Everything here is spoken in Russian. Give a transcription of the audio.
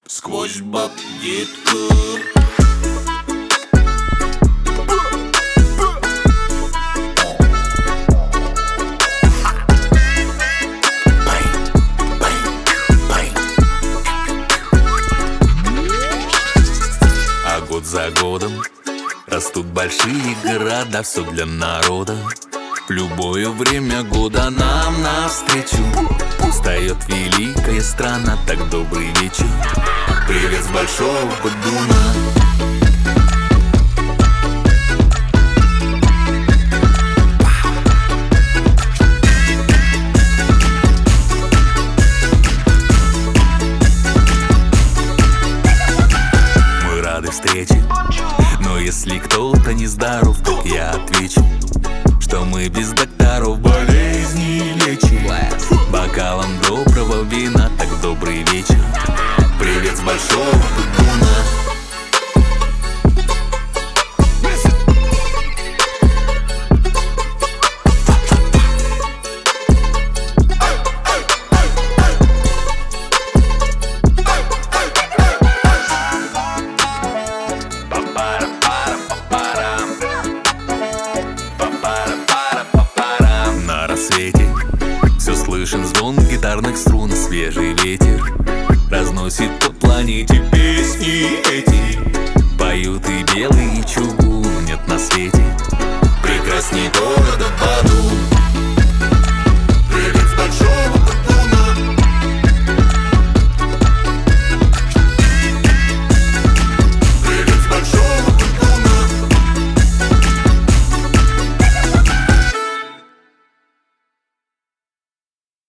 Сквозь баб детка. А год за годом растут большие города, все для народа. В любое время года нам навстречу встает великая страна. Так добрый вечер, привет с большого Бадуна. Мы рады встрече, но если кто-то нездоров, так я отвечу, что мы без докторов болезни лечим. Бокалом доброго вина, так добрый вечер, привет с большого Бадуна. На рассвете все слышен звон гитарных струн, свежий ветер разносит по планете песни эти. Поют и белый, и чугун, нет на свете прекрасней города Баду. Привет с большого